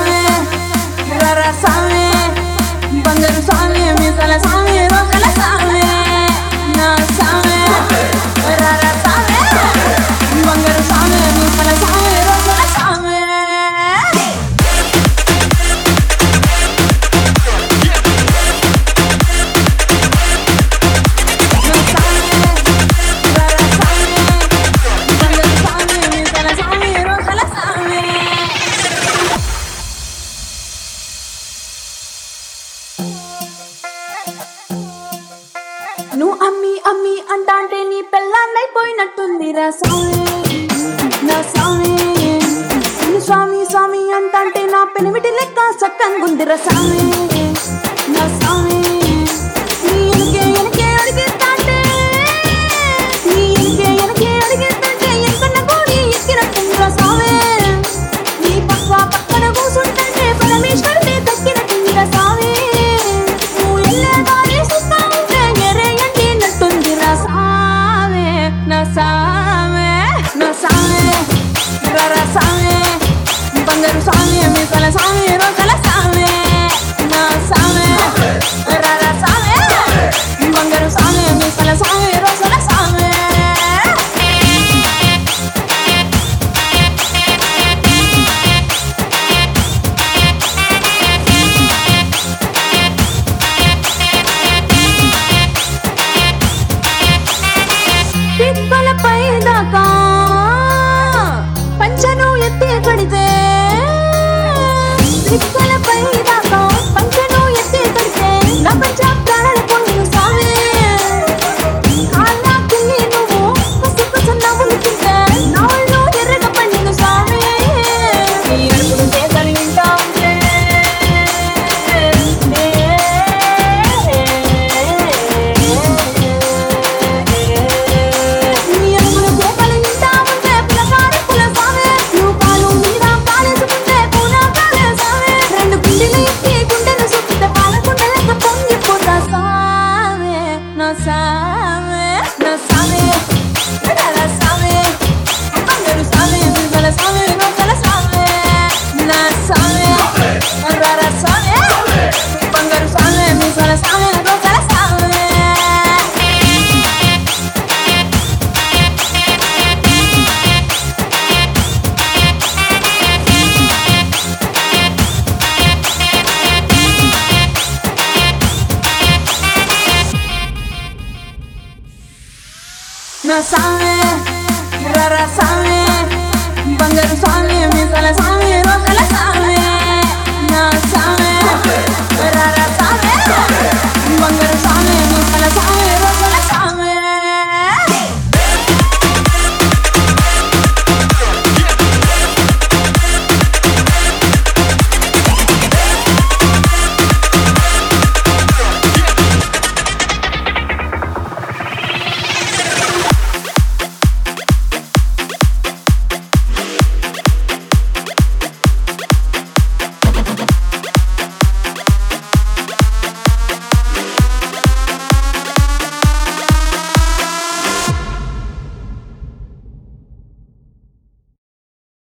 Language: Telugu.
సామి రర సామి బంగారు సామి మీసాల సామి రోజుల సామి నా సామి రర సామి బంగారు సామి మీసాల సామి రోజుల సామి నువ్వు అమ్మి అమ్మి అంటాంటే నీ పెళ్ళాన్నైపోయినట్టుందిరా స్వామి నా స్వామి నీ స్వామి స్వామి అంటాంటే నా పెనిమిటి లెక్క సక్కంగుందిరా స్వామి నా స్వామి నీ ఎనకే అడిగేస్తాంటే నీ ఎనకే అడిగేస్తాంటే ఎంకన్న కోడి ఎక్కినట్టుందిరా స్వామి నీ పక్కన కూసుంటే పరమేశ్వరుడే దక్కినట్టుందిరా స్వామి నువ్వు ఎల్లే దారి సుత్తా నా సామి నా సామి రర సామి బంగారు సామి మీసాల సామి రోజుల సామి నా సామి రర సామి బంగారు సామి మీసాల సామి రోజుల సామి తిప్పలపై దాకా పంచను ఎత్తి కడితే తిప్పలపై దాకా పంచను ఎత్తి కడితే నా పంచ ప్రాణాల పొందిన సామి కాళ్ళకి నువ్వు పసుపు నవ్వులు తింటే నా ఒళ్ళు ఎర్రగా పండిన సామి నీ ఎరుపుడు చేతలు వింటా ఉంటే నా సామి నా సామి రర సామి బంగారు సామి మీసాల సామి రోజుల సామి నా సామి రర సామి బంగారు సామి మీసాల సామి రోజుల సామి నా సామి రర సామి బంగారు సామి